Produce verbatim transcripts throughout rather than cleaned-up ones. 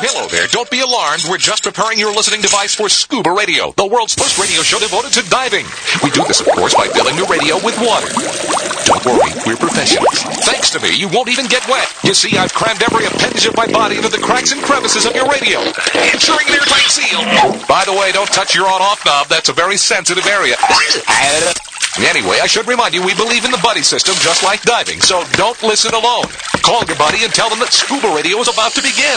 Hello there. Don't be alarmed. We're just preparing your listening device for Scuba Radio, the world's first radio show devoted to diving. We do this, of course, by filling your radio with water. Don't worry, we're professionals. Thanks to me, you won't even get wet. You see, I've crammed every appendage of my body into the cracks and crevices of your radio, ensuring an airtight seal. By the way, don't touch your on-off knob. That's a very sensitive area. Anyway, I should remind you, we believe in the buddy system just like diving, so don't listen alone. Call your buddy and tell them that Scuba Radio is about to begin.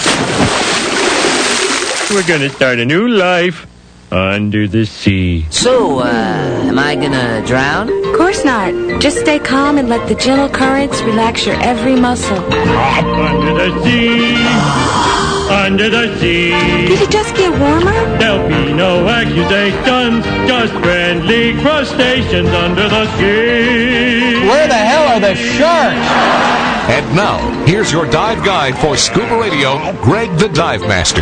We're going to start a new life under the sea. So, uh, am I gonna drown? Of course not. Just stay calm and let the gentle currents relax your every muscle. Under the sea, under the sea. Did it just get warmer? There'll be no accusations, just friendly crustaceans under the sea. Where the hell are the sharks? And now, here's your dive guide for Scuba Radio, Greg the Dive Master.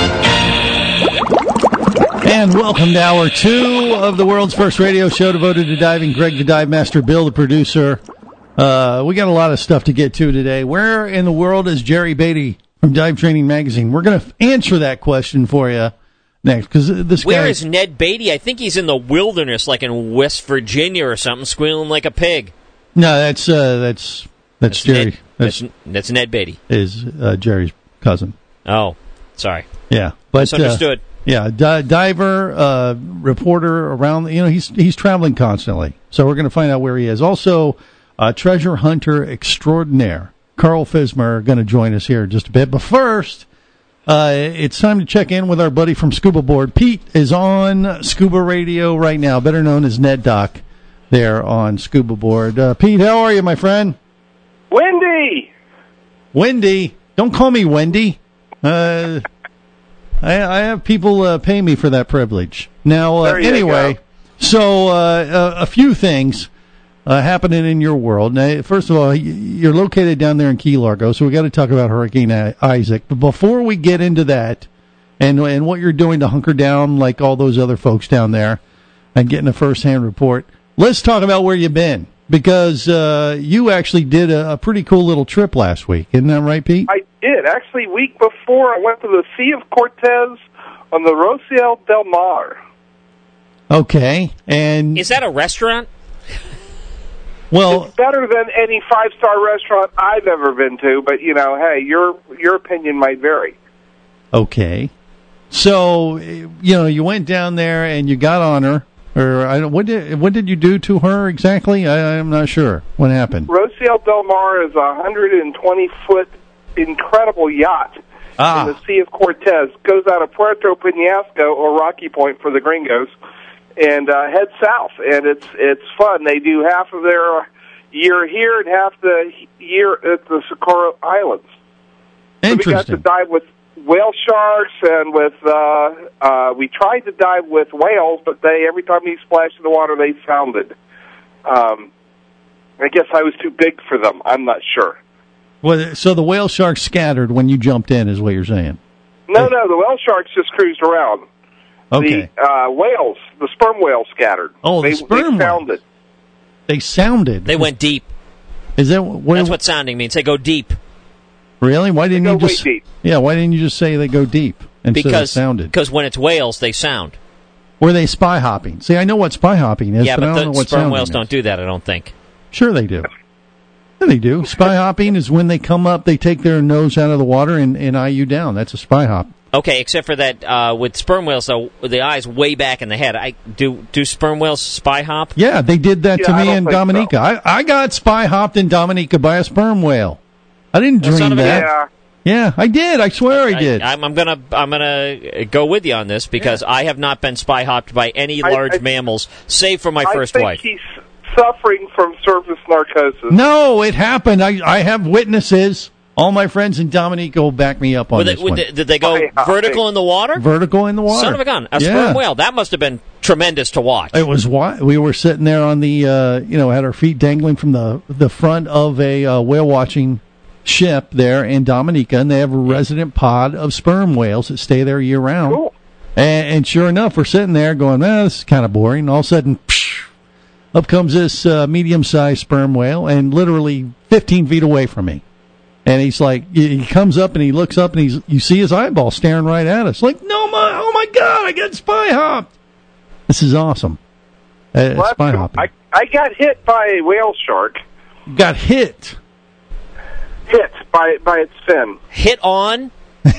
And welcome to hour two of the world's first radio show devoted to diving. Greg the Dive Master, Bill the producer. Uh, we got a lot of stuff to get to today. Where in the world is Jerry Beatty from Dive Training Magazine? We're going to answer that question for you next. Because this guy, where is Ned Beatty? I think he's in the wilderness, like in West Virginia or something, squealing like a pig. No, that's uh, that's that's, that's Jerry. Ned, that's, that's, that's Ned Beatty. Is uh, Jerry's cousin. Oh, sorry. Yeah, but misunderstood. Uh, Yeah, di- diver, uh, reporter around, you know, he's he's traveling constantly. So we're going to find out where he is. Also, uh, treasure hunter extraordinaire, Carl Fismer, going to join us here in just a bit. But first, uh, it's time to check in with our buddy from Scuba Board. Pete is on Scuba Radio right now, better known as Ned Doc, there on Scuba Board. Uh, Pete, how are you, my friend? Wendy! Wendy? Don't call me Wendy. Uh... I, I have people uh, pay me for that privilege. Now, uh, anyway, so uh, a, a few things uh, happening in your world. Now, first of all, you're located down there in Key Largo, so we got to talk about Hurricane Isaac. But before we get into that and and what you're doing to hunker down like all those other folks down there and getting a first-hand report, let's talk about where you've been. Because uh, you actually did a, a pretty cool little trip last week. Isn't that right, Pete? I did. Actually, week before, I went to the Sea of Cortez on the Rociel del Mar. Okay. And is that a restaurant? Well, it's better than any five-star restaurant I've ever been to, but, you know, hey, your your opinion might vary. Okay. So, you know, you went down there and you got on her. Or I don't, what did what did you do to her exactly? I, I'm not sure. What happened? Rociel del Mar is a one hundred twenty foot incredible yacht ah. in the Sea of Cortez. Goes out of Puerto Penasco, or Rocky Point for the gringos, and uh, heads south. And it's it's fun. They do half of their year here and half the year at the Socorro Islands. Interesting. So we got to dive with whale sharks, and with uh, uh, we tried to dive with whales, but they every time we splashed in the water, they sounded. Um, I guess I was too big for them. I'm not sure. Well, so the whale sharks scattered when you jumped in, is what you're saying? No, no, the whale sharks just cruised around. Okay. The uh, whales, the sperm whales, scattered. Oh, the they, sperm they sounded. They sounded. They went deep. Is that what? That's what sounding means. They go deep. Really? Why didn't they you go just? Way deep. Yeah. Why didn't you just say they go deep instead because, of sounded? Because when it's whales, they sound. Were they spy hopping? See, I know what spy hopping is, yeah, but, but I don't the know what sperm sounding whales is. don't do that. I don't think. Sure, they do. Yeah, they do. Spy hopping is when they come up, they take their nose out of the water and, and eye you down. That's a spy hop. Okay, except for that uh, with sperm whales, though, the eye's way back in the head. I do do sperm whales spy hop? Yeah, they did that yeah, to I me in Dominica. So. I, I got spy hopped in Dominica by a sperm whale. I didn't well, dream that. Yeah. Yeah, I did. I swear I, I did. I, I'm, I'm gonna I'm gonna go with you on this because yeah. I have not been spy hopped by any large I, I, mammals, save for my I first think wife. He's suffering from surface narcosis. No, it happened. I I have witnesses. All my friends in Dominica will back me up on they, this one. They, did they go okay, vertical okay. in the water? Vertical in the water. Son of a gun. A yeah. sperm whale. That must have been tremendous to watch. It was why we were sitting there on the, uh, you know, had our feet dangling from the the front of a uh, whale watching ship there in Dominica, and they have a resident pod of sperm whales that stay there year round. Cool. And, and sure enough, we're sitting there going, "Man, this is kind of boring." And all of a sudden, psh, up comes this uh, medium-sized sperm whale, and literally fifteen feet away from me. And he's like, he comes up and he looks up and he's, you see his eyeball staring right at us. Like, no, my, oh my God, I got spy hopped. This is awesome. Uh, well, spy hopping. I, I got hit by a whale shark. Got hit. Hit by by its fin. Hit on?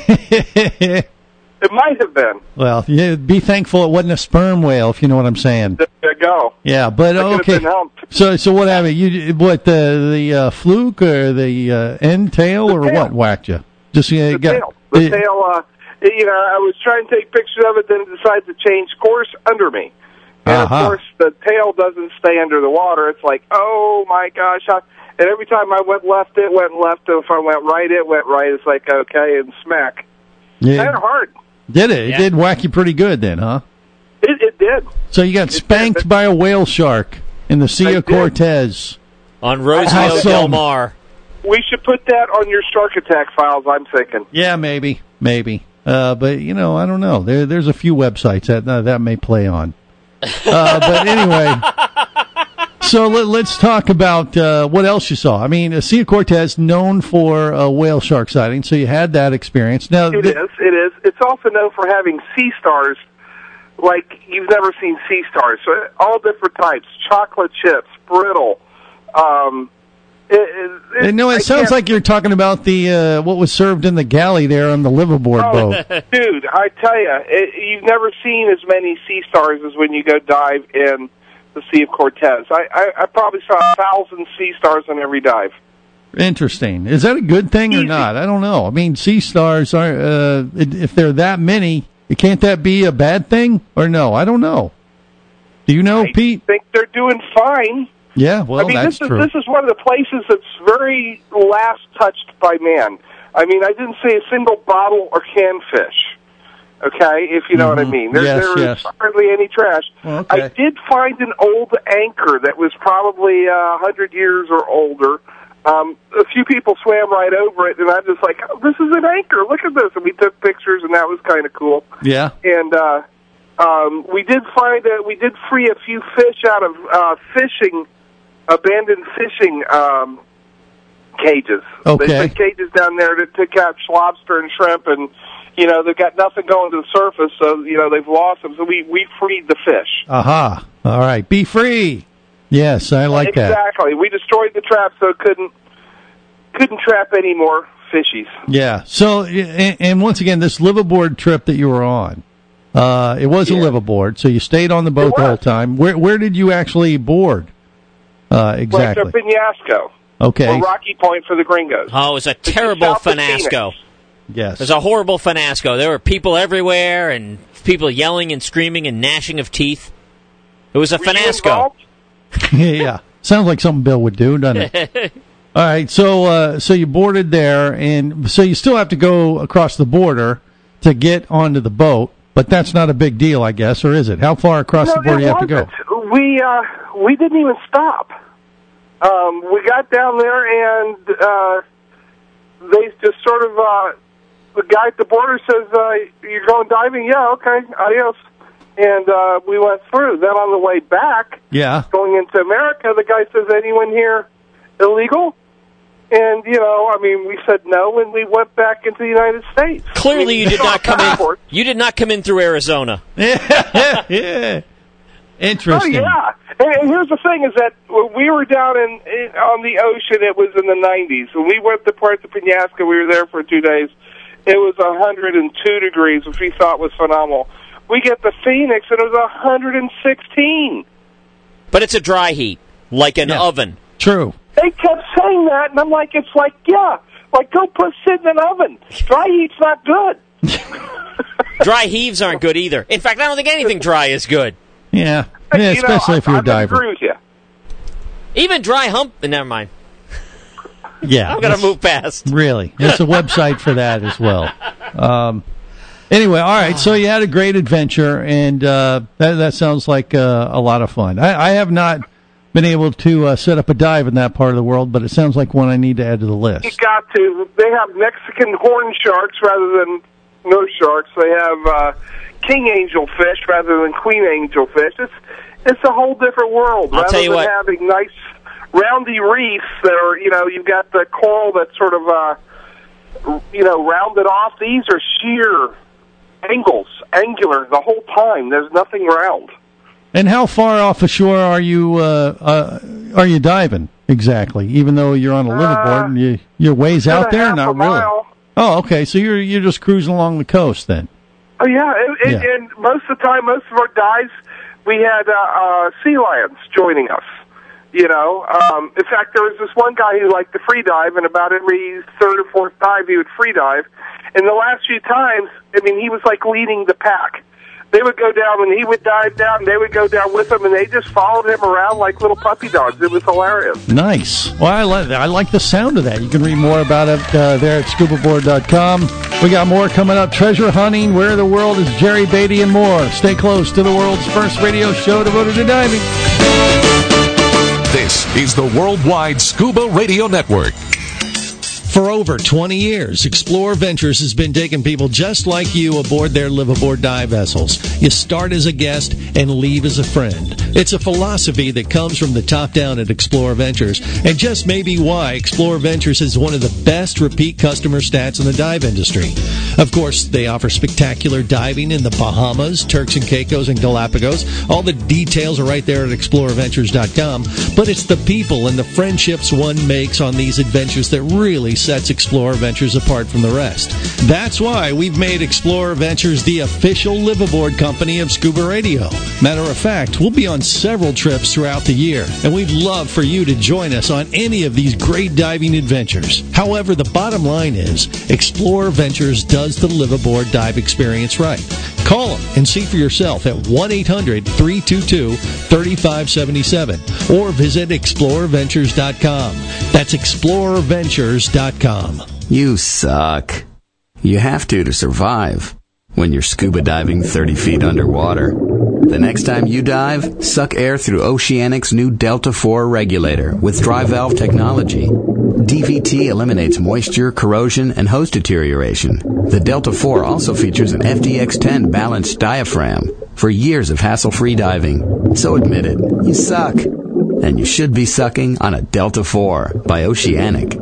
It might have been. Well, yeah, be thankful it wasn't a sperm whale, if you know what I'm saying. There you go. Yeah, but That could okay. have been helped. So, so what happened? You what the the uh, fluke or the uh, end tail The or tail. what whacked you? Just uh, The got, tail. The it- tail, uh, you know, I was trying to take pictures of it, then it decided to change course under me. And, Uh-huh. of course, the tail doesn't stay under the water. It's like, oh, my gosh. I, and every time I went left, it went left. If I went right, it went right. It's like, okay, and smack. Yeah. Kind of hard. Did it? It Yeah. did whack you pretty good then, huh? It, it did. So you got spanked did. by a whale shark in the Sea I of did. Cortez. On Rosie How Del so? Mar. We should put that on your Shark Attack files, I'm thinking. Yeah, maybe, maybe. Uh, but you know, I don't know. There, there's a few websites that uh, that may play on. Uh, but anyway, so let, let's talk about uh, what else you saw. I mean, uh, Sea of Cortez known for uh, whale shark sighting, so you had that experience. Now, It th- is. It is. It's also known for having sea stars like you've never seen sea stars. So all different types: chocolate chips, brittle. Um, it, it, Uh, no, it I sounds can't- like you're talking about the uh, what was served in the galley there on the liveaboard Oh, boat. dude, I tell you, it, you've never seen as many sea stars as when you go dive in the Sea of Cortez. I, I, I probably saw a thousand sea stars on every dive. Interesting. Is that a good thing or Easy. not? I don't know. I mean, sea stars are uh, if they're that many, can't that be a bad thing or no? I don't know. Do you know, I Pete? think they're doing fine. Yeah, well, I mean, that's this is true. this is one of the places that's very last touched by man. I mean, I didn't see a single bottle or can fish. Okay, if you know what I mean. There, Yes, there yes. is hardly any trash. Well, okay. I did find an old anchor that was probably a uh, hundred years or older. Um, a few people swam right over it, and I'm just like, oh, this is an anchor. Look at this. And we took pictures, and that was kind of cool. Yeah. And uh, um, we did find that we did free a few fish out of uh, fishing, abandoned fishing um, cages. Okay. They put cages down there to, to catch lobster and shrimp, and you know they've got nothing going to the surface, so you know they've lost them. So we we freed the fish. Aha. All right. Be free. Yes, I like that. Exactly. We destroyed the trap, so it couldn't couldn't trap any more fishies. Yeah. So, and, and once again, this liveaboard trip that you were on, uh, it was Yeah. a liveaboard, so you stayed on the boat the was. whole time. Where where did you actually board? Uh, exactly. Puerto Penasco, Okay. or Rocky Point for the Gringos. Oh, it was a It's terrible south of finasco. Phoenix. Yes. It was a horrible finasco. There were people everywhere and people yelling and screaming and gnashing of teeth. It was a Were you finasco. involved? yeah. Sounds like something Bill would do, doesn't it? All right. So, uh, so you boarded there, and so you still have to go across the border to get onto the boat, but that's not a big deal, I guess, or is it? How far across No, the border it do you have to go? wasn't. We uh, we didn't even stop. Um, we got down there, and uh, they just sort of uh, the guy at the border says, uh, "You're going diving?" Yeah, okay, adios. And uh, we went through. Then on the way back, Yeah. going into America, the guy says, "Anyone here illegal?" And you know, I mean, we said no, and we went back into the United States. I Clearly, mean, you we did saw not come in. passports. You did not come in through Arizona. Yeah. yeah. Interesting. Oh yeah, and, and here's the thing: is that when we were down in, in on the ocean, it was in the nineties. When we went to Puerto Penasco, we were there for two days. It was one hundred two degrees, which we thought was phenomenal. We get to Phoenix, and it was one hundred sixteen. But it's a dry heat, like an Yeah. oven. True. They kept saying that, and I'm like, it's like, yeah, like go put sit in an oven. Dry heat's not good. Dry heaves aren't good either. In fact, I don't think anything dry is good. Yeah. Yeah, You know, especially I- if you're a I diver. agree with you. Even dry hump. Never mind. Yeah. I'm going to that's- move past. Really. There's a website for that as well. Um, anyway, all right. So you had a great adventure, and uh, that, that sounds like uh, a lot of fun. I, I have not been able to uh, set up a dive in that part of the world, but it sounds like one I need to add to the You list. got to. They have Mexican horn sharks rather than nose sharks. They have uh, king angel fish rather than queen angel fish. It's it's a whole different world. I'll rather tell you than what. having nice roundy reefs that are, you know, you've got the coral that's sort of, uh, you know, rounded off. These are sheer angles, angular the whole time. There's nothing round. And how far off ashore are you uh, uh, are you diving exactly? Even though you're on a liveaboard, and you you're ways out there, not really. Oh, okay. So you're you're just cruising along the coast then. Oh yeah, and, and, yeah. and most of the time, most of our dives, we had uh, uh, sea lions joining us. You know, um, in fact, there was this one guy who liked to free dive, and about every third or fourth dive, he would free dive. And the last few times, I mean, he was like leading the pack. They would go down, and he would dive down, and they would go down with him, and they just followed him around like little puppy dogs. It was hilarious. Nice. Well, I like I like the sound of that. You can read more about it uh, there at scuba board dot com. We got more coming up. Treasure hunting, Where the World is Jerry Beatty, and more. Stay close to the world's first radio show devoted to diving. This is the Worldwide Scuba Radio Network. For over twenty years, Explore Ventures has been taking people just like you aboard their live-aboard dive vessels. You start as a guest and leave as a friend. It's a philosophy that comes from the top down at Explore Ventures, and just may be why Explore Ventures is one of the best repeat customer stats in the dive industry. Of course, they offer spectacular diving in the Bahamas, Turks and Caicos, and Galapagos. All the details are right there at explore ventures dot com, but it's the people and the friendships one makes on these adventures that really sets Explorer Ventures apart from the rest. That's why we've made Explorer Ventures the official live-aboard company of Scuba Radio. Matter of fact, we'll be on several trips throughout the year, and we'd love for you to join us on any of these great diving adventures. However, the bottom line is, Explorer Ventures does the live-aboard dive experience right. Call them and see for yourself at one eight hundred three two two three five seven seven or visit explorer ventures dot com. That's explorer ventures dot com. You suck. You have to to survive when you're scuba diving thirty feet underwater. The next time you dive, suck air through Oceanic's new Delta four regulator with dry valve technology. D V T eliminates moisture, corrosion, and hose deterioration. The Delta four also features an F D X ten balanced diaphragm for years of hassle-free diving. So admit it, you suck. And you should be sucking on a Delta four by Oceanic.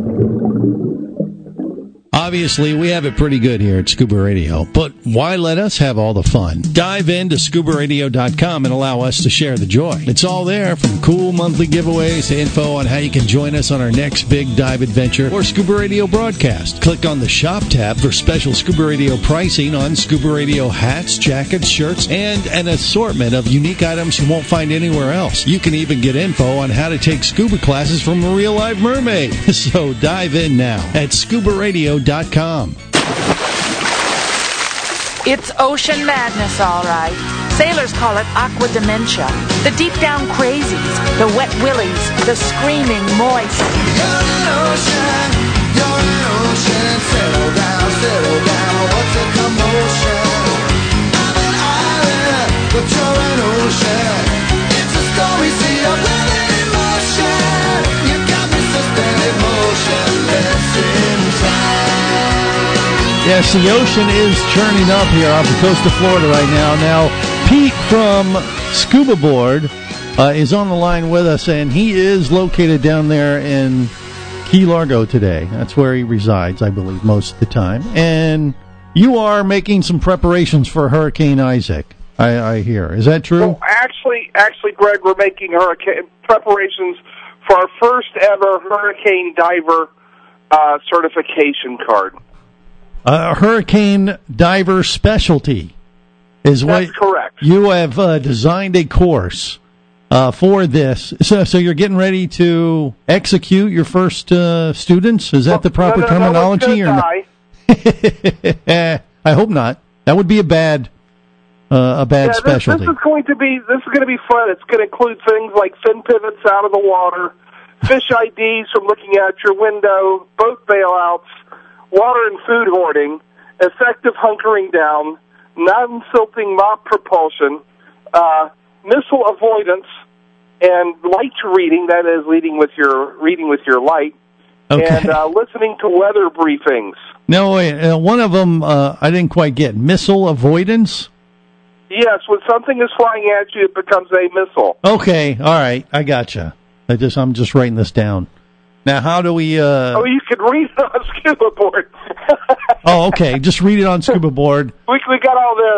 Obviously, we have it pretty good here at Scuba Radio, but why let us have all the fun? Dive into scuba radio dot com and allow us to share the joy. It's all there, from cool monthly giveaways to info on how you can join us on our next big dive adventure or Scuba Radio broadcast. Click on the Shop tab for special Scuba Radio pricing on Scuba Radio hats, jackets, shirts, and an assortment of unique items you won't find anywhere else. You can even get info on how to take scuba classes from a real live mermaid. So dive in now at scuba radio dot com. It's ocean madness, all right. Sailors call it aqua dementia. The deep down crazies, the wet willies, the screaming moist. You're an ocean, you're an ocean. Settle down, settle down. What's a commotion? I'm an island, but you're an ocean. It's a stormy sea of living emotion. You got me suspended motionless in time. Yes, the ocean is churning up here off the coast of Florida right now. Now, Pete from Scuba Board uh, is on the line with us, and he is located down there in Key Largo today. That's where he resides, I believe, most of the time. And you are making some preparations for Hurricane Isaac, I, I hear. Is that true? Well, actually, actually, Greg, we're making hurricane preparations for our first ever hurricane diver uh, certification card. A uh, hurricane diver specialty is what That's correct. You have uh, designed a course uh, for this. So, so you're getting ready to execute your first uh, students? Is that well, the proper no, no, terminology? No, or not? I hope not. That would be a bad, uh, a bad yeah, this, specialty. This is going to be this is going to be fun. It's going to include things like fin pivots out of the water, fish I Ds from looking out your window, boat bailouts, water and food hoarding, effective hunkering down, non-silting mop propulsion, uh, missile avoidance, and light reading, that is, leading with your reading with your light, okay. and uh, listening to weather briefings. No, wait, uh, one of them uh, I didn't quite get. Missile avoidance? Yes, when something is flying at you, it becomes a missile. Okay, all right, I gotcha. I just I'm just writing this down. Now, how do we? Uh... Oh, you could read it on Scuba Board. Oh, okay. Just read it on Scuba Board. We we got all the.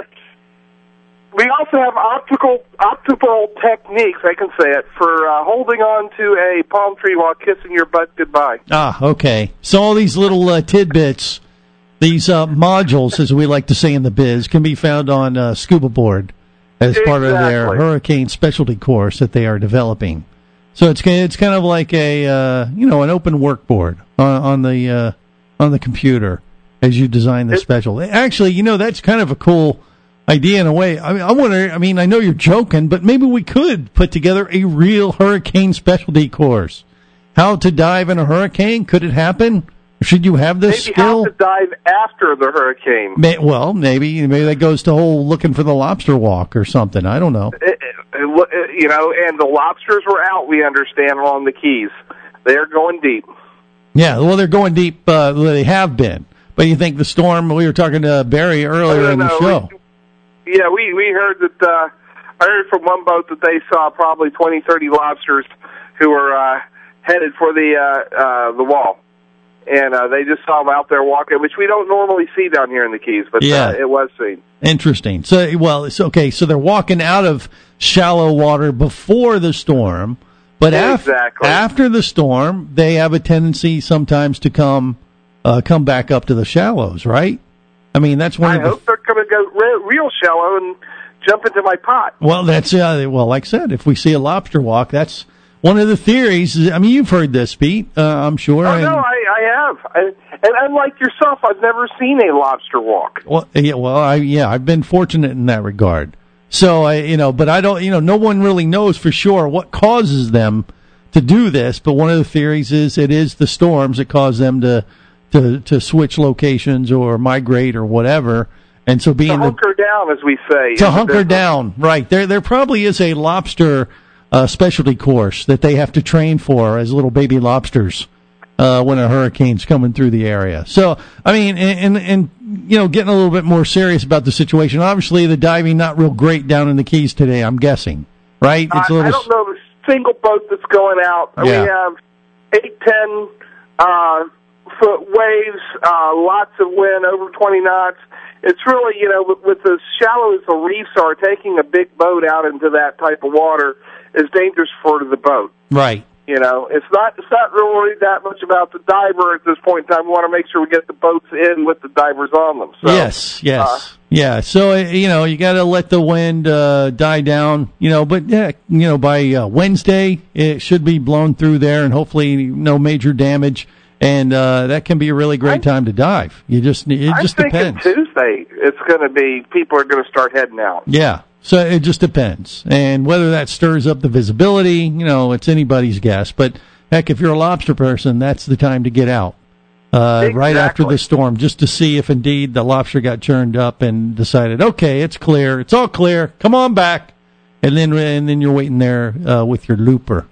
We also have optical optical techniques. I can say it for uh, holding on to a palm tree while kissing your butt goodbye. Ah, okay. So all these little uh, tidbits, these uh, modules, as we like to say in the biz, can be found on uh, Scuba Board as exactly. part of their hurricane specialty course that they are developing. So it's it's kind of like a uh, you know an open workboard on, on the uh, on the computer as you design the special. Actually, you know that's kind of a cool idea in a way. I mean, I wonder. I mean, I know you're joking, but maybe we could put together a real hurricane specialty course. How to dive in a hurricane? Could it happen? Should you have this maybe skill? Maybe how to dive after the hurricane. May, well, maybe maybe that goes to whole looking for the lobster walk or something. I don't know. It, it, you know, and the lobsters were out. We understand along the Keys. They're going deep. Yeah, well, they're going deep. Uh, well, they have been. But you think the storm? We were talking to Barry earlier in the show. We, yeah, we we heard that. Uh, I heard from one boat that they saw probably twenty, thirty lobsters who were uh, headed for the uh, uh, the wall. And uh, they just saw them out there walking, which we don't normally see down here in the Keys, but yeah. uh, it was seen. Interesting. So, well, it's okay. So they're walking out of shallow water before the storm, but exactly. af- after the storm, they have a tendency sometimes to come uh, come back up to the shallows, right? I mean, that's one. I of the hope they're going to go re- real shallow and jump into my pot. Well, that's uh, well, like I said, if we see a lobster walk, that's one of the theories. I mean, you've heard this, Pete. Uh, I'm sure. Oh and, no, I, I have. I, and unlike yourself, I've never seen a lobster walk. Well, yeah, well, I yeah, I've been fortunate in that regard. So I, you know, but I don't, you know, no one really knows for sure what causes them to do this. But one of the theories is it is the storms that cause them to to to switch locations or migrate or whatever. And so being to hunker the, down, as we say, to hunker down, right? There, there probably is a lobster uh, specialty course that they have to train for as little baby lobsters uh, when a hurricane's coming through the area. So, I mean, and, and and you know, getting a little bit more serious about the situation. Obviously, the diving not real great down in the Keys today. I'm guessing, right? It's a little, I don't know the single boat that's going out. Yeah. We have eight, ten uh, foot waves, uh, lots of wind, over twenty knots. It's really, you know, with, with as shallow as the reefs are, taking a big boat out into that type of water is dangerous for the boat. Right. You know, it's not it's not really that much about the diver at this point in time. We want to make sure we get the boats in with the divers on them. So, yes, yes. Uh, yeah, so, you know, you got to let the wind uh, die down, you know, but, yeah, you know, by uh, Wednesday, it should be blown through there and hopefully no major damage. And uh, that can be a really great time to dive. You just it I'm just thinking depends. Tuesday, it's going to be people are going to start heading out. Yeah, so it just depends, and whether that stirs up the visibility, you know, it's anybody's guess. But heck, if you're a lobster person, that's the time to get out uh, exactly. right after the storm, just to see if indeed the lobster got churned up and decided, okay, it's clear, it's all clear, come on back, and then and then you're waiting there uh, with your looper.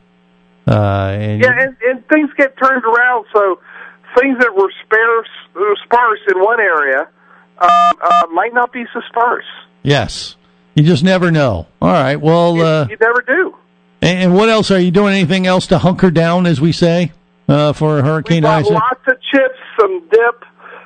Uh, and yeah, and, and things get turned around, so things that were sparse, uh, sparse in one area uh, uh, might not be so sparse. Yes. You just never know. All right, well... You, uh, you never do. And, and what else? Are you doing anything else to hunker down, as we say, uh, for Hurricane Isaac? We've got lots of chips, some dip.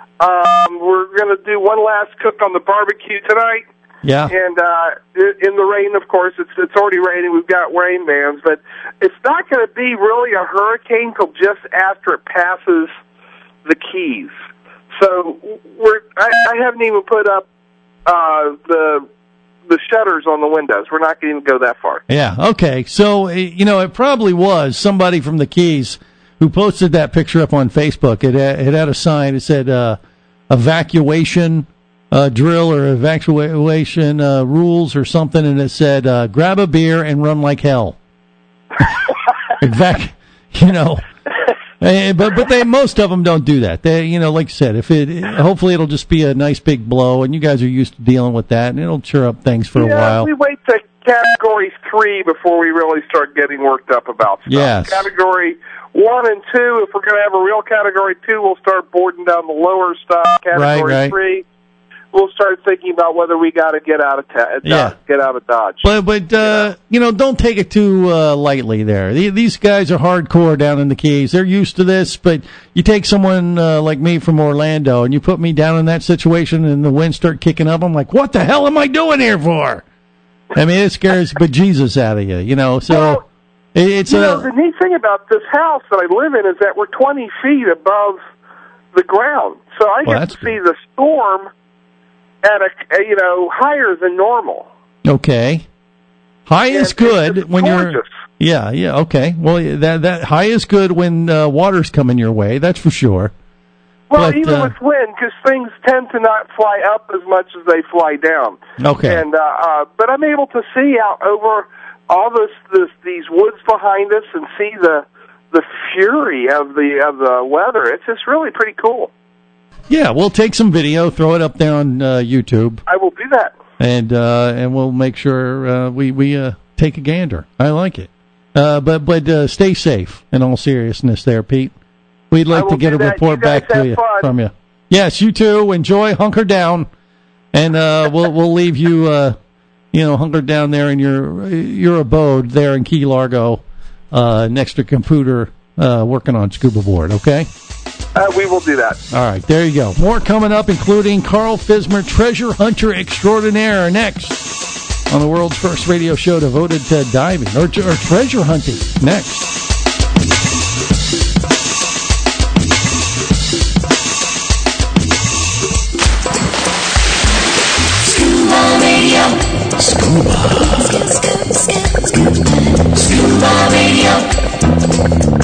Um, we're going to do one last cook on the barbecue tonight. Yeah. And uh, in the rain, of course, it's it's already raining. We've got rain bands, but it's not going to be really a hurricane till just after it passes the Keys. So we're I, I haven't even put up uh, the the shutters on the windows. We're not going to go that far. Yeah. Okay. So you know, it probably was somebody from the Keys who posted that picture up on Facebook. It had, it had a sign. It said uh, evacuation. Uh, drill or evacuation uh, rules or something, and it said, uh, grab a beer and run like hell. Evac- you know, and, but but they most of them don't do that. They, you know, like you said, if it, hopefully it'll just be a nice big blow, and you guys are used to dealing with that, and it'll cheer up things for yeah, a while. We wait to category three before we really start getting worked up about stuff. Yes. Category one and two, if we're going to have a real category two, we'll start boarding down the lower stuff. Category right, right. three. we'll start thinking about whether we got to get out of ta- Yeah. get out of Dodge. But but uh, you know, don't take it too uh, lightly. There, The- these guys are hardcore down in the Keys. They're used to this. But you take someone uh, like me from Orlando, and you put me down in that situation, and the winds start kicking up. I'm like, what the hell am I doing here for? I mean, it scares bejesus out of you. You know, so Well, it, it's you a know, the neat thing about this house that I live in is that we're twenty feet above the ground, so I Well, get that's to see the storm at a, a you know higher than normal. okay. High And is good it's when you're. gorgeous. Yeah, yeah, okay. Well, that that high is good when uh, water's coming your way. That's for sure. Well, But, even uh, with wind, because things tend to not fly up as much as they fly down. Okay. And uh, uh, but I'm able to see out over all this, this these woods behind us and see the the fury of the of the weather. It's just really pretty cool. Yeah, we'll take some video, throw it up there on uh, YouTube, I will do that. and uh, and we'll make sure uh, we we uh, take a gander. I like it, uh, but but uh, stay safe. In all seriousness, there, Pete. We'd I like will to get do a that. report You guys back to have you fun. from you. Yes, you too. Enjoy, hunker down, and uh, we'll we'll leave you uh, you know hunkered down there in your your abode there in Key Largo, uh, next to computer, uh, working on scuba board. Okay. Uh, we will do that. All right, there you go. More coming up, including Carl Fismer, treasure hunter extraordinaire, next on the world's first radio show devoted to diving, or, or treasure hunting, next. Scuba Radio. Scuba. Scuba Radio.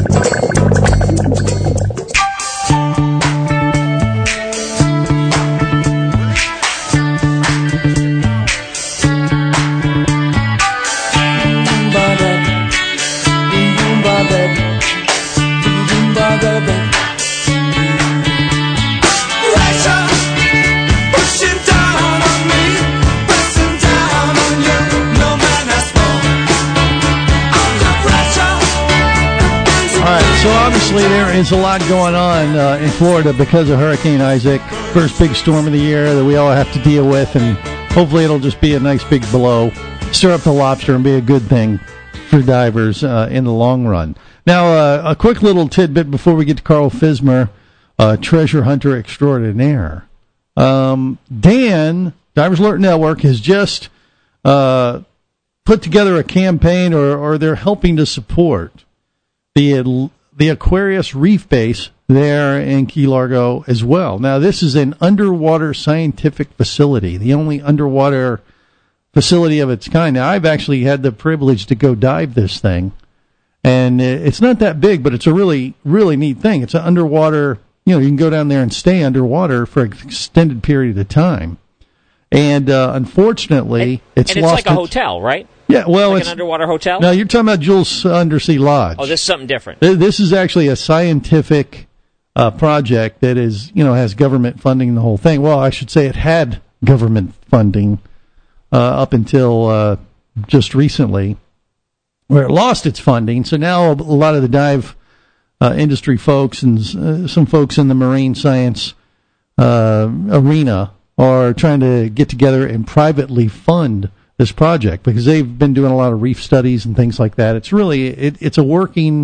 So obviously there is a lot going on uh, in Florida because of Hurricane Isaac, first big storm of the year that we all have to deal with, and hopefully it'll just be a nice big blow, stir up the lobster, and be a good thing for divers uh, in the long run. Now, uh, a quick little tidbit before we get to Carl Fismer, uh, treasure hunter extraordinaire. Um, Dan, Divers Alert Network, has just uh, put together a campaign, or, or they're helping to support the the Aquarius Reef Base there in Key Largo as well. Now, this is an underwater scientific facility, the only underwater facility of its kind. Now, I've actually had the privilege to go dive this thing, and it's not that big, but it's a really, really neat thing. It's an underwater, you know, you can go down there and stay underwater for an extended period of time. And uh, unfortunately, and, it's and it's lost like a its, hotel, right? Yeah, well, like it's an underwater hotel. No, you're talking about Jules Undersea Lodge. Oh, this is something different. This is actually a scientific uh, project that is, you know, has government funding the whole thing. Well, I should say it had government funding uh, up until uh, just recently, where it lost its funding. So now a lot of the dive uh, industry folks and uh, some folks in the marine science uh, arena are trying to get together and privately fund this project, because they've been doing a lot of reef studies and things like that. It's really it, it's a working,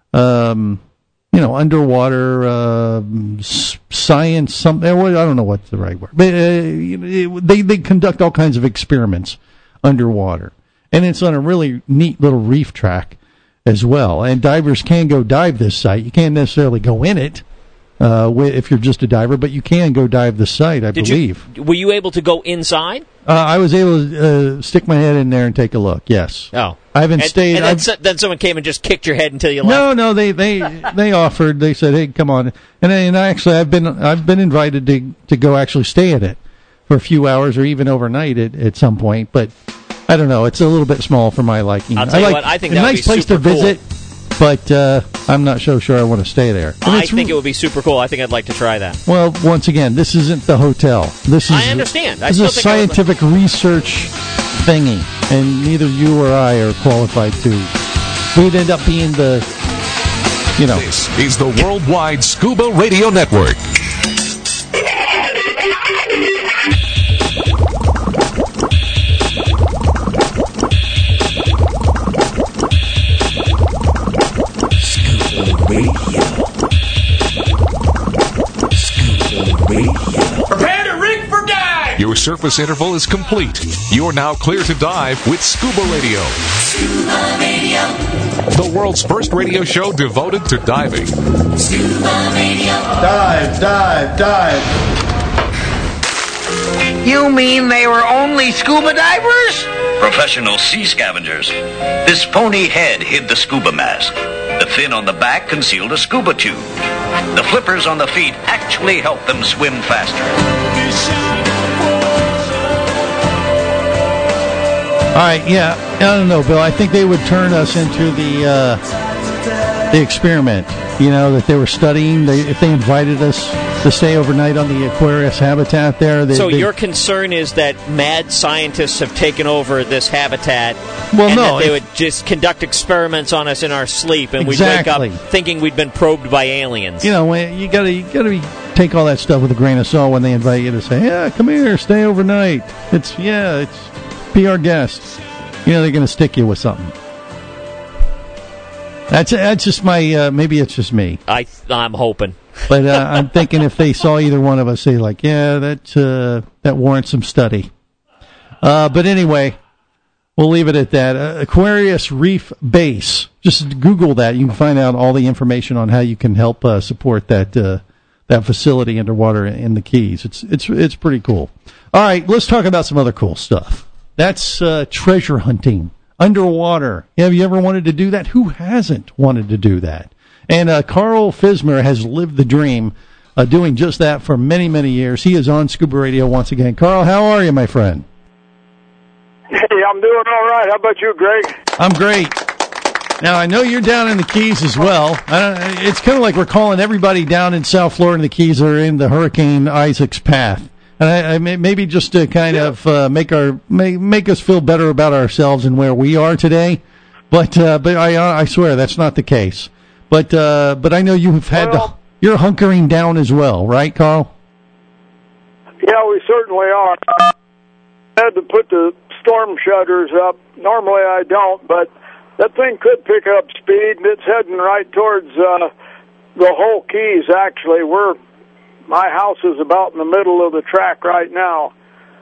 um, you know, underwater uh, science. Something I don't know what's the right word, but uh, it, they they conduct all kinds of experiments underwater, and it's on a really neat little reef track as well. And divers can go dive this site. You can't necessarily go in it uh, if you're just a diver, but you can go dive the site, I Did believe. You, were you able to go inside? Uh, I was able to uh, stick my head in there and take a look. Yes. Oh, I haven't and, stayed. And then, I've, so, then someone came and just kicked your head until you left. no, no, they they they offered. They said, "Hey, come on." And and I actually, I've been I've been invited to to go actually stay in it for a few hours or even overnight at, at some point. But I don't know. It's a little bit small for my liking. I'll tell I you like what. I think a that would nice be place to super cool. visit, but uh, I'm not so sure I want to stay there. And I it's think re- it would be super cool. I think I'd like to try that. Well, once again, this isn't the hotel. This is I understand. I this still is a think I would- scientific research thingy, and neither you or I are qualified to. We'd end up being the, you know. This is the Worldwide Scuba Radio Network. Prepare to rig for dive! Your surface interval is complete. You're now clear to dive with Scuba Radio. Scuba Radio. The world's first radio show devoted to diving. Scuba Radio. Dive, dive, dive. You mean they were only scuba divers? Professional sea scavengers. This phony head hid the scuba mask. The fin on the back concealed a scuba tube. The flippers on the feet actually helped them swim faster. All right, yeah, I don't know, Bill. I think they would turn us into the uh, the experiment. You know, that they were studying. They, if they invited us to stay overnight on the Aquarius habitat there. They, so they, your concern is that mad scientists have taken over this habitat, well, and no, that they if, would just conduct experiments on us in our sleep, and exactly. we'd wake up thinking we'd been probed by aliens. You know, when you gotta you gotta be, take all that stuff with a grain of salt when they invite you to say, "Yeah, come here, stay overnight." It's yeah, it's be our guest. You know, they're going to stick you with something. That's that's just my uh, maybe it's just me. I I'm hoping. But uh, I'm thinking if they saw either one of us, say like, yeah, that uh, that warrants some study. Uh, but anyway, we'll leave it at that. Uh, Aquarius Reef Base. Just Google that. You can find out all the information on how you can help uh, support that uh, that facility underwater in the Keys. It's it's it's pretty cool. All right, let's talk about some other cool stuff. That's uh, treasure hunting underwater. Have you ever wanted to do that? Who hasn't wanted to do that? And uh, Carl Fismer has lived the dream uh, doing just that for many, many years. He is on Scuba Radio once again. Carl, how are you, my friend? Hey, I'm doing all right. How about you, Greg? I'm great. Now, I know you're down in the Keys as well. Uh, it's kind of like we're calling everybody down in South Florida and the Keys are in the Hurricane Isaac's path. And I, I may, maybe just to kind yeah. of uh, make our make, make us feel better about ourselves and where we are today. But uh, but I I swear that's not the case. But uh, but I know you've had well, to, you're hunkering down as well, right, Carl? Yeah, we certainly are. I had to put the storm shutters up. Normally I don't, but that thing could pick up speed, and it's heading right towards uh, the whole Keys. Actually, we're my house is about in the middle of the track right now.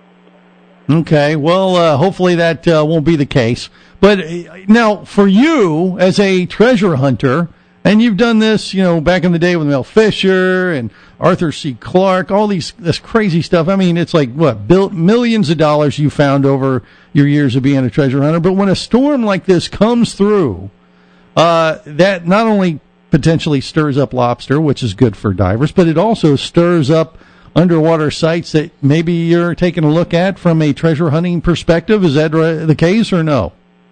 Okay, well, uh, hopefully that uh, won't be the case. But uh, now, for you as a treasure hunter. And you've done this, you know, back in the day with Mel Fisher and Arthur C. Clarke, all these this crazy stuff. I mean, it's like, what, bill, millions of dollars you found over your years of being a treasure hunter. But when a storm like this comes through, uh, that not only potentially stirs up lobster, which is good for divers, but it also stirs up underwater sites that maybe you're taking a look at from a treasure hunting perspective. Is that the case or no?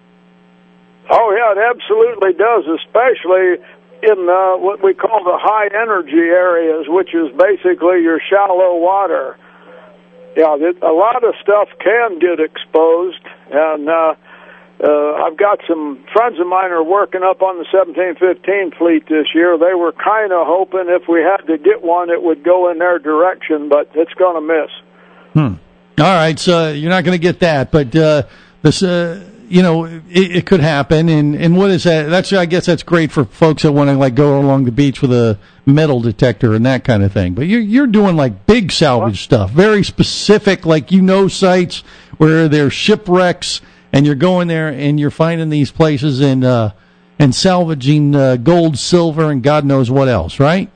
Oh, yeah, it absolutely does, especially in uh, what we call the high energy areas, which is basically your shallow water. Yeah, a lot of stuff can get exposed, and uh, uh, I've got some friends of mine who are working up on the seventeen fifteen fleet this year. They were kind of hoping if we had to get one, it would go in their direction, but it's going to miss. Hmm. All right, so you're not going to get that, but uh, this... Uh You know, it, it could happen, and, and what is that? That's I guess that's great for folks that want to like go along the beach with a metal detector and that kind of thing. But you're you're doing like big salvage stuff, very specific, like you know sites where there's shipwrecks, and you're going there and you're finding these places and uh, and salvaging uh, gold, silver, and God knows what else, right?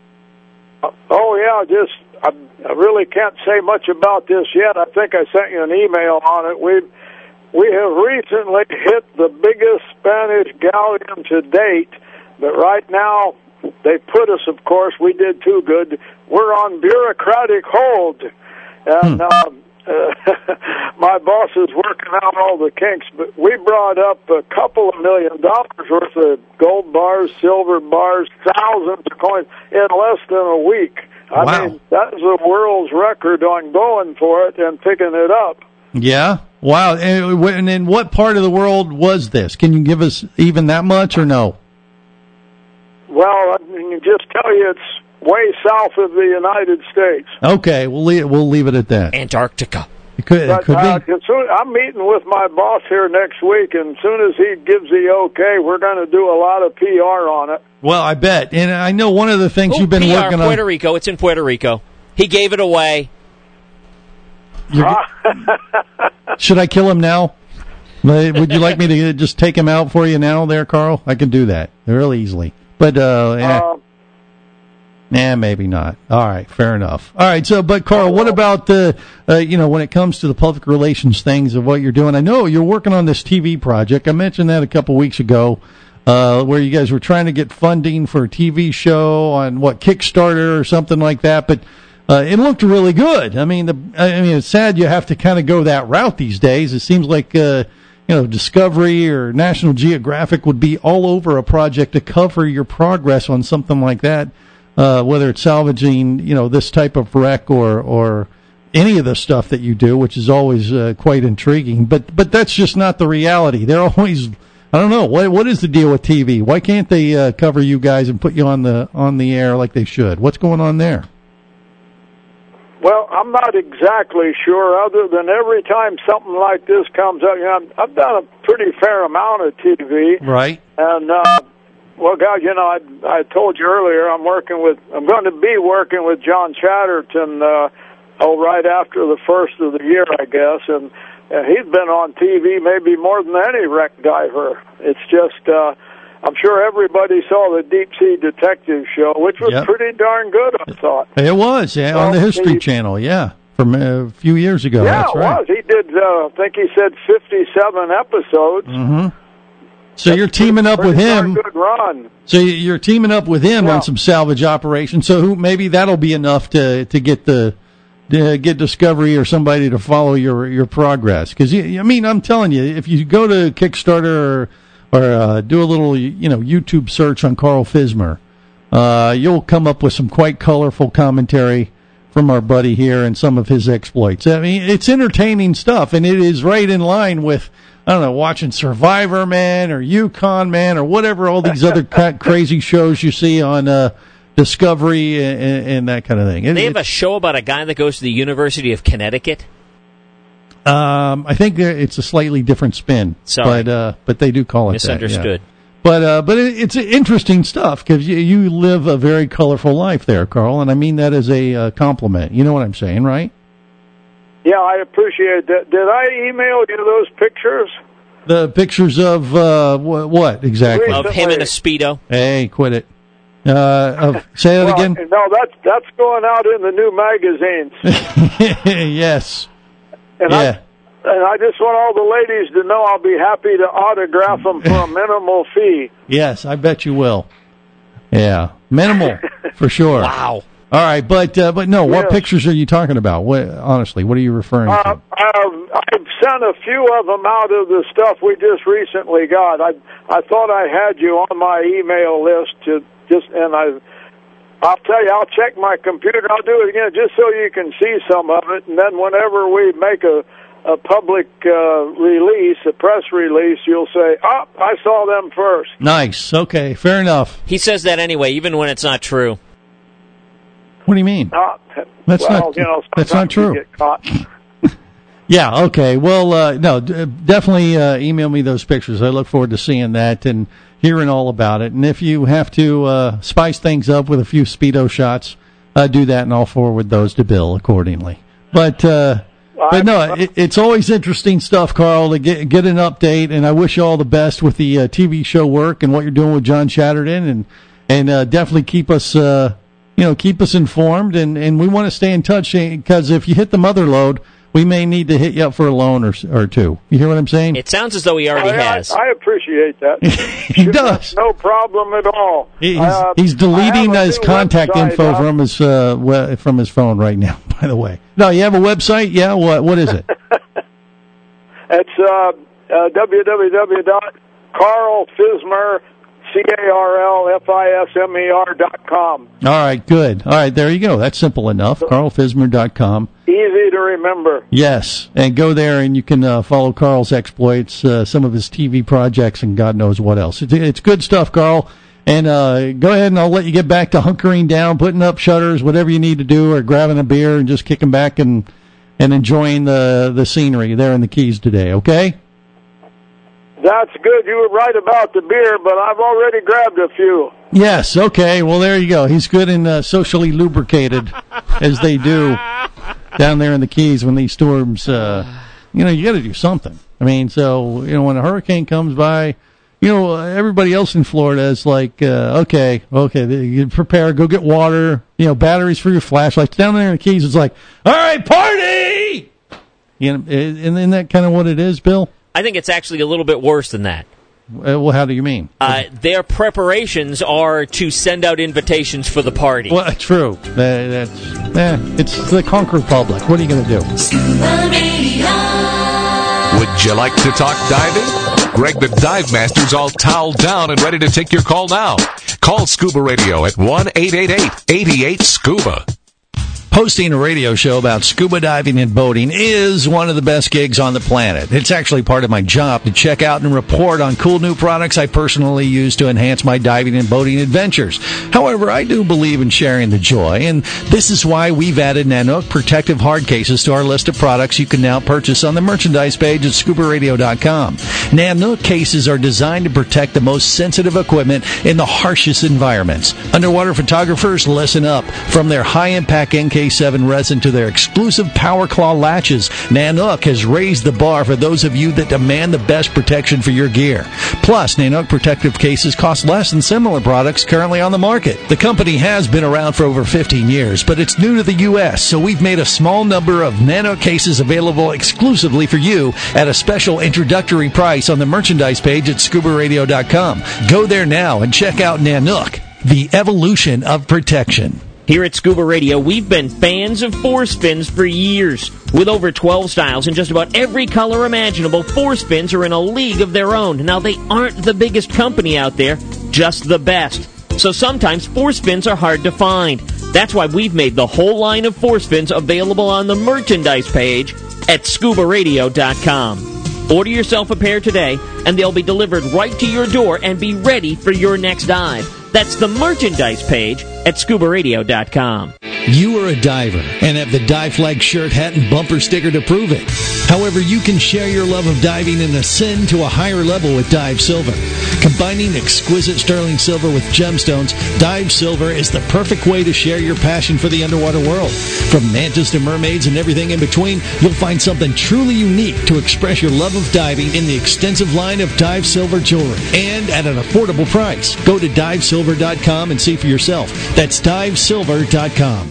Oh yeah, just I, I really can't say much about this yet. I think I sent you an email on it. We've We have recently hit the biggest Spanish galleon to date, but right now, they put us, of course, we did too good. We're on bureaucratic hold, and hmm. uh, uh, my boss is working out all the kinks, but we brought up a couple of million dollars worth of gold bars, silver bars, thousands of coins in less than a week. I wow. mean, that is a world's record on going for it and picking it up. Yeah. Wow. And in what part of the world was this? Can you give us even that much or no? Well, I can just tell you it's way south of the United States. Okay, we'll leave, we'll leave it at that. Antarctica. It could, but, it could uh, be. Soon, I'm meeting with my boss here next week, and as soon as he gives the okay, we're going to do a lot of P R on it. Well, I bet. And I know one of the things Ooh, you've been P R, working Puerto on. Rico. It's in Puerto Rico. He gave it away. Should I kill him now? Would you like me to just take him out for you now there, Carl? I can do that really easily. But, uh, eh, Uh, nah, maybe not. All right, fair enough. All right, so, but Carl, what about the, uh, you know, when it comes to the public relations things of what you're doing? I know you're working on this T V project. I mentioned that a couple weeks ago, uh, where you guys were trying to get funding for a T V show on, what, Kickstarter or something like that, but Uh, it looked really good. I mean, the, I mean, it's sad you have to kind of go that route these days. It seems like, uh, you know, Discovery or National Geographic would be all over a project to cover your progress on something like that, uh, whether it's salvaging, you know, this type of wreck or, or any of the stuff that you do, which is always, uh, quite intriguing. But, but that's just not the reality. They're always, I don't know, what, what is the deal with T V? Why can't they, uh, cover you guys and put you on the, on the air like they should? What's going on there? Well, I'm not exactly sure, other than every time something like this comes up, you know, I've done a pretty fair amount of T V. Right. And, uh, well, God, you know, I, I told you earlier, I'm working with, I'm going to be working with John Chatterton, uh, oh, right after the first of the year, I guess. And uh, he's been on T V maybe more than any wreck diver. It's just, uh, I'm sure everybody saw the Deep Sea Detective show, which was Yep. pretty darn good, I thought. It was, yeah, on the Well, History he- Channel, yeah, from a few years ago. Yeah, That's it right. was. He did, uh, I think he said fifty-seven episodes. Mm-hmm. So you're teaming up with Pretty darn him. good run. So you're teaming up with him Yeah. on some salvage operations. So who, maybe that'll be enough to to get the to get Discovery or somebody to follow your your progress. Because I mean, I'm telling you, if you go to Kickstarter or or uh, do a little, you know, YouTube search on Carl Fismer, uh, you'll come up with some quite colorful commentary from our buddy here and some of his exploits. I mean, it's entertaining stuff, and it is right in line with, I don't know, watching Survivor Man or Yukon Man or whatever, all these other ca- crazy shows you see on uh, Discovery and, and, and that kind of thing. It, They have a show about a guy that goes to the University of Connecticut. Um, I think there- it's a slightly different spin, Sorry. but uh, but they do call it Misunderstood. that. Yeah. But uh, but it, it's interesting stuff because you, you live a very colorful life there, Carl, and I mean that as a uh, compliment. You know what I'm saying, right? Yeah, I appreciate that. Did I email you those pictures? The pictures of uh, wh- what exactly? Of him in a Speedo. Hey, quit it. Uh, of, say that Well, again. No, that's that's going out in the new magazines. Yes. And yeah. I, and I just want all the ladies to know I'll be happy to autograph them for a minimal fee. Yes, I bet you will. Yeah, minimal for sure. Wow. All right, but uh, but no, what Yes. pictures are you talking about? What, honestly, what are you referring Uh, to? I've, I've sent a few of them out of the stuff we just recently got. I I thought I had you on my email list to just, and I. I'll tell you, I'll check my computer. I'll do it again just so you can see some of it. And then whenever we make a, a public uh, release, a press release, you'll say, oh, I saw them first. Nice. Okay, fair enough. He says that anyway, even when it's not true. What do you mean? Uh, That's well, not- you know, that's not sometimes you true. get caught. Yeah, okay. Well, uh, no, d- definitely uh, email me those pictures. I look forward to seeing that and hearing all about it. And if you have to uh, spice things up with a few Speedo shots, uh, do that, and I'll forward those to Bill accordingly. But uh, but no, it, it's always interesting stuff, Carl, to get get an update. And I wish you all the best with the uh, T V show work and what you're doing with John Chatterton, and and uh, definitely keep us uh, you know keep us informed. And, and we want to stay in touch because if you hit the mother load, we may need to hit you up for a loan or or two. You hear what I'm saying? It sounds as though he already I, has. I, I appreciate that. He does. No problem at all. He's, Uh, he's deleting I have a his new contact website info up. from his uh, we- from his phone right now. By the way, no, you have a website? Yeah, what what is it? It's uh, uh, w w w dot carl fismer C A R L F I S M E R dot com. All right, good. All right, there you go. That's simple enough. carl fismer dot com. Easy to remember. Yes, and go there and you can uh, follow Carl's exploits, uh, some of his T V projects, and God knows what else. It's, it's good stuff, Carl. And uh, go ahead and I'll let you get back to hunkering down, putting up shutters, whatever you need to do, or grabbing a beer and just kicking back and and enjoying the the scenery there in the Keys today. Okay. That's good. You were right about the beer, but I've already grabbed a few. Yes. Okay. Well, there you go. He's good and uh, socially lubricated. as they do down there in the Keys when these storms, uh, you know, you got to do something. I mean, so, you know, when a hurricane comes by, you know, everybody else in Florida is like, uh, okay, okay, you prepare, go get water, you know, batteries for your flashlights. Down there in the Keys, it's like, all right, party! You know, and isn't that kind of what it is, Bill? I think it's actually a little bit worse than that. Uh, well, how do you mean? Uh, their preparations are to send out invitations for the party. Well, true. Uh, that's, eh, it's the Conquer Republic. What are you going to do? Would you like to talk diving? Greg the Dive Master's all toweled down and ready to take your call now. Call Scuba Radio at one eight eight eight, eight eight, SCUBA. Hosting a radio show about scuba diving and boating is one of the best gigs on the planet. It's actually part of my job to check out and report on cool new products I personally use to enhance my diving and boating adventures. However, I do believe in sharing the joy, and this is why we've added Nanook protective hard cases to our list of products you can now purchase on the merchandise page at scuba radio dot com. Nanook cases are designed to protect the most sensitive equipment in the harshest environments. Underwater photographers, listen up. From their high-impact N K seven resin to their exclusive Power Claw latches, Nanook has raised the bar for those of you that demand the best protection for your gear. Plus, Nanook protective cases cost less than similar products currently on the market. The company has been around for over fifteen years, but it's new to the U S, so we've made a small number of Nanook cases available exclusively for you at a special introductory price on the merchandise page at scuba radio dot com. Go there now and check out Nanook, the evolution of protection. Here at Scuba Radio, we've been fans of Force Fins for years. With over twelve styles and just about every color imaginable, Force Fins are in a league of their own. Now, they aren't the biggest company out there, just the best. So sometimes Force Fins are hard to find. That's why we've made the whole line of Force Fins available on the merchandise page at scuba radio dot com. Order yourself a pair today, and they'll be delivered right to your door and be ready for your next dive. That's the merchandise page at scuba radio dot com. You are a diver and have the Dive Flag shirt, hat, and bumper sticker to prove it. However, you can share your love of diving and ascend to a higher level with Dive Silver. Combining exquisite sterling silver with gemstones, Dive Silver is the perfect way to share your passion for the underwater world. From mantas to mermaids and everything in between, you'll find something truly unique to express your love of diving in the extensive line of Dive Silver jewelry, and at an affordable price. Go to dive silver dot com and see for yourself. That's dive silver dot com.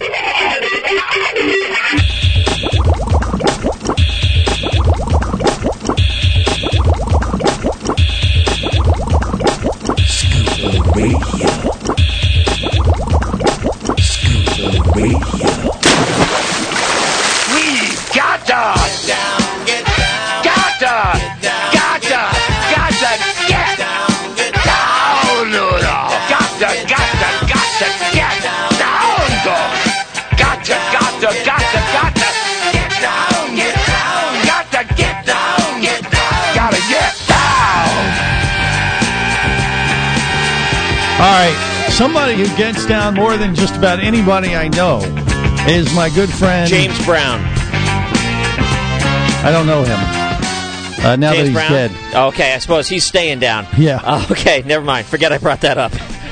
Scuba Radio. Scuba Radio. We've got to get down, get down, got to, get down, got to, got to get down, get down, no, no. got to, got to, got to get down, dog. Got to, got to, got to, got to get down, get down, got to get down, get down, gotta get down. All right, somebody who gets down more than just about anybody I know is my good friend James Brown. I don't know him. Uh, now James that he's Brown? dead. Okay, I suppose he's staying down. Yeah. Oh, okay, never mind. Forget I brought that up.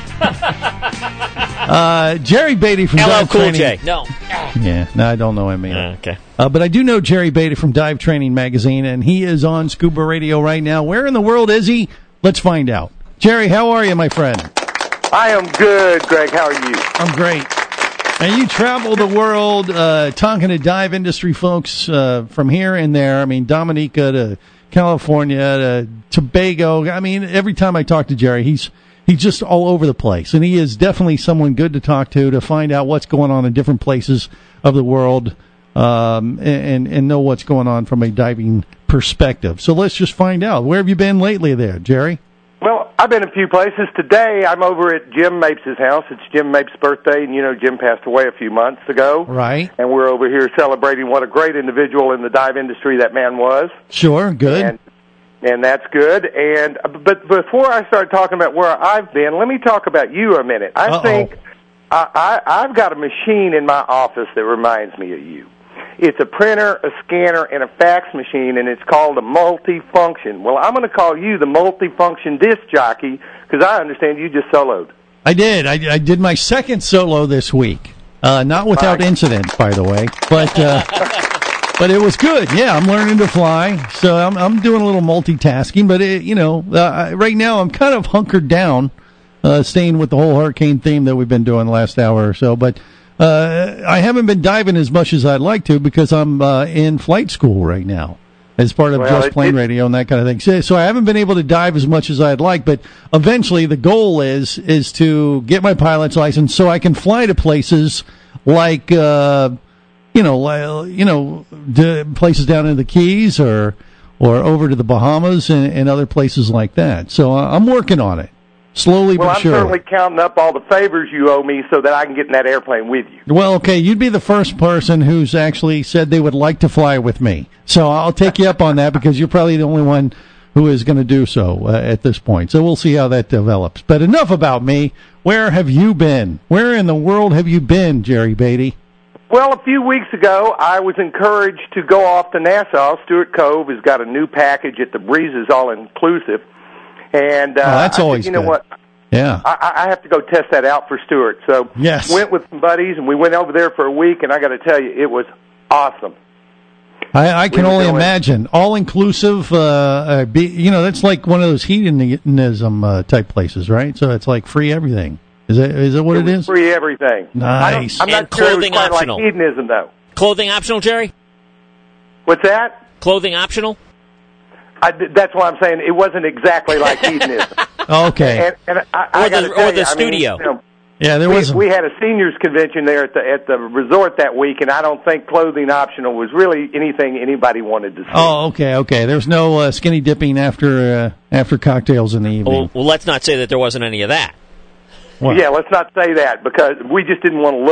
uh, Jerry Beatty from L L Dive Cool Training. J. No. Yeah, no, I don't know him either. Uh, okay. Uh, but I do know Jerry Beatty from Dive Training Magazine, and he is on Scuba Radio right now. Where in the world is he? Let's find out. Jerry, how are you, my friend? I am good, Greg. How are you? I'm great. And you travel the world uh, talking to dive industry folks uh, from here and there. I mean, Dominica to California to Tobago. I mean, every time I talk to Jerry, he's he's just all over the place. And he is definitely someone good to talk to to find out what's going on in different places of the world um, and, and know what's going on from a diving perspective. So let's just find out. Where have you been lately there, Jerry? Well, I've been a few places. Today, I'm over at Jim Mapes' house. It's Jim Mapes' birthday, and, you know, Jim passed away a few months ago. Right. And we're over here celebrating what a great individual in the dive industry that man was. Sure, good. And, and that's good. And But before I start talking about where I've been, let me talk about you a minute. I Uh-oh. think I, I, I've got a machine in my office that reminds me of you. It's a printer, a scanner, and a fax machine, and it's called a multifunction. Well, I'm going to call you the multifunction disc jockey because I understand you just soloed. I did. I, I did my second solo this week. Uh, not without Right. incident, by the way, but uh, but it was good. Yeah, I'm learning to fly, so I'm I'm doing a little multitasking. But it, you know, uh, right now I'm kind of hunkered down, uh, staying with the whole hurricane theme that we've been doing the last hour or so. But uh, I haven't been diving as much as I'd like to because I'm uh, in flight school right now, as part of Well, Just it- Plane it- Radio and that kind of thing. So, so I haven't been able to dive as much as I'd like, but eventually the goal is is to get my pilot's license so I can fly to places like uh, you know, li- you know, d- places down in the Keys or or over to the Bahamas and, and other places like that. So uh, I'm working on it, slowly Well, but I'm surely. certainly counting up all the favors you owe me so that I can get in that airplane with you. Well, okay, you'd be the first person who's actually said they would like to fly with me. So I'll take you up on that because you're probably the only one who is going to do so uh, at this point. So we'll see how that develops. But enough about me. Where have you been? Where in the world have you been, Jerry Beatty? Well, a few weeks ago, I was encouraged to go off to Nassau. Stuart Cove has got a new package at the Breezes, all-inclusive. And uh, Oh, that's I said, always you know good. what? Yeah. I, I have to go test that out for Stuart. So Yes. went with some buddies, and we went over there for a week, and I got to tell you, it was awesome. I, I can We were only doing- imagine. All inclusive, uh, uh, be, you know, that's like one of those hedonism uh, type places, right? So it's like free everything. Is that is that what it, was is? Free everything. I don't- Nice. I'm not And sure it was clothing quite optional. like hedonism, though. Clothing optional, Jerry? What's that? Clothing optional? I, that's why I'm saying it wasn't exactly like hedonism. Okay. And, and I, I Or gotta the- tell or the you, I mean, studio. you know, Yeah, there we, was. we had a seniors convention there at the at the resort that week, and I don't think clothing optional was really anything anybody wanted to see. Oh, okay, okay. There's no uh, skinny dipping after uh, after cocktails in the evening. Well, well, let's not say that there wasn't any of that. Well. Yeah, let's not say that because we just didn't want to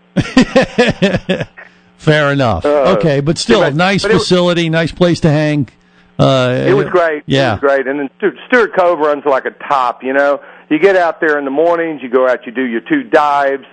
look. Fair enough. Uh, okay, but still, but- nice but it was- facility, nice place to hang. Uh, It was great. Yeah. It was great. And then Stu- Stuart Cove runs like a top, you know. You get out there in the mornings, you go out, you do your two dives,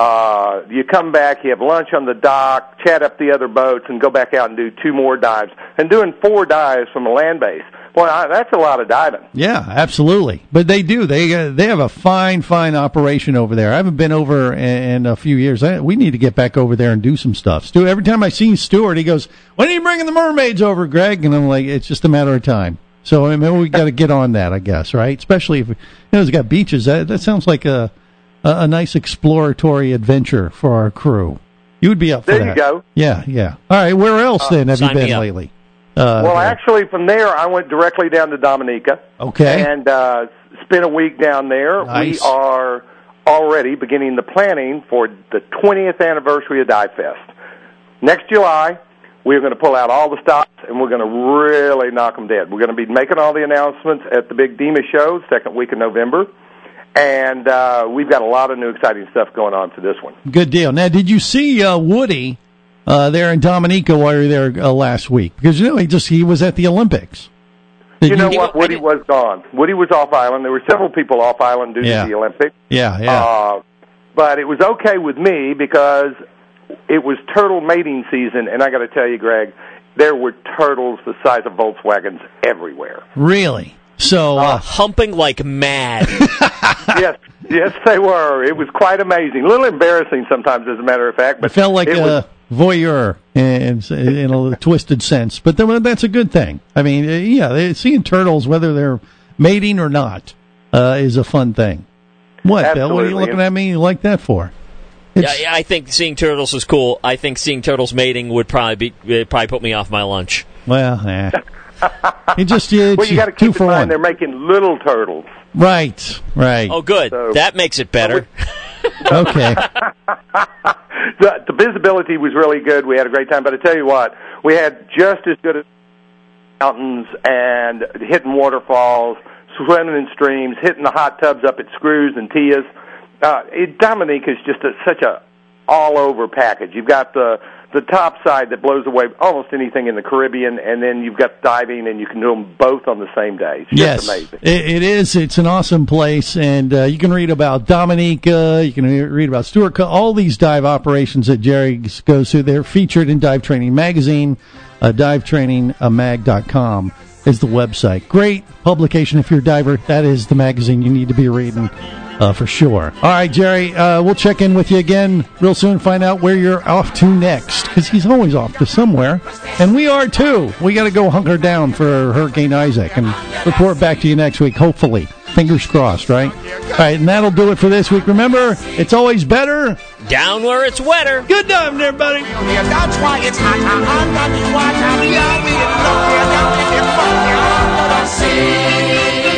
uh, you come back, you have lunch on the dock, chat up the other boats, and go back out and do two more dives. And doing four dives from a land base, boy, I, that's a lot of diving. Yeah, absolutely. But they do. They uh, they have a fine, fine operation over there. I haven't been over in, in a few years. I, we need to get back over there and do some stuff. Stu, every time I see Stuart, he goes, "When are you bringing the mermaids over, Greg?" And I'm like, "It's just a matter of time." So I mean, we got to get on that, I guess, right? Especially if you know it's got beaches. That, that sounds like a, a a nice exploratory adventure for our crew. You would be up for There that. you go. Yeah, yeah. All right, where else Uh, then have you sign me been up. lately? Uh, Well, actually, from there, I went directly down to Dominica. Okay. And uh, spent a week down there. Nice. We are already beginning the planning for the twentieth anniversary of Dive Fest. Next July, we're going to pull out all the stops, and we're going to really knock them dead. We're going to be making all the announcements at the big DEMA show, second week of November. And uh, we've got a lot of new exciting stuff going on for this one. Good deal. Now, did you see uh, Woody uh, there in Dominica while you were there uh, last week? Because you know he just he was at the Olympics. Did you know what? Woody was gone. Woody was off island. There were several people off island due Yeah. to the Olympics. Yeah, yeah. Uh, but it was okay with me because it was turtle mating season, and I got to tell you, Greg, there were turtles the size of Volkswagens everywhere. Really? So uh, Humping like mad. yes, yes, they were. It was quite amazing. A little embarrassing sometimes, as a matter of fact. But it felt like it a was, voyeur in, in a twisted sense, but then, that's a good thing. I mean, uh, yeah, they- seeing turtles, whether they're mating or not, uh, is a fun thing. What, Bill? What are you Absolutely. looking at me like that for? Yeah, yeah, I think seeing turtles is cool. I think seeing turtles mating would probably be it'd probably put me off my lunch. Well, eh. it just uh, well, you got to two keep for in mind one. they're making little turtles. Right, right. Oh, good. So- that makes it better. Okay. the, the visibility was really good. We had a great time. But I tell you what, we had just as good as mountains and hitting waterfalls, swimming in streams, hitting the hot tubs up at Screws and Tia's. Uh, it, Dominique is just a, such a all-over package. You've got the the top side that blows away almost anything in the Caribbean, and then you've got diving, and you can do them both on the same day. It's just Yes, amazing. it, it is. It's an awesome place, and uh, you can read about Dominica. You can re- read about Stuart. Co- all these dive operations that Jerry goes through. They're featured in Dive Training Magazine. Uh, dive training mag dot com is the website. Great publication if you're a diver. That is the magazine you need to be reading. Uh, for sure. All right, Jerry, uh, we'll check in with you again real soon, find out where you're off to next, because he's always off to somewhere. And we are, too. We got to go hunker down for Hurricane Isaac and report back to you next week, hopefully. Fingers crossed, right? All right, and that'll do it for this week. Remember, it's always better down where it's wetter. Good night, everybody. That's why it's hot under the water. We are being lucky down in the fucking under the sea.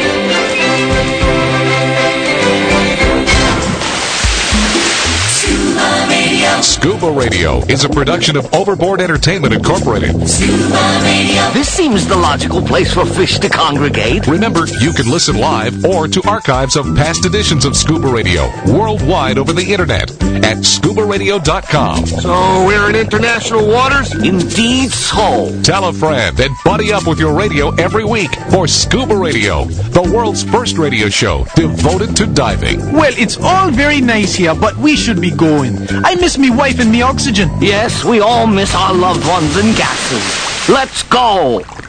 Scuba Radio is a production of Overboard Entertainment Incorporated. Scuba Radio. This seems the logical place for fish to congregate. Remember, you can listen live or to archives of past editions of Scuba Radio worldwide over the internet at scuba radio dot com. So we're in international waters? Indeed so. Tell a friend and buddy up with your radio every week for Scuba Radio, the world's first radio show devoted to diving. Well, it's all very nice here, but we should be going. I miss me wife and me oxygen. Yes, we all miss our loved ones and gases. Let's go.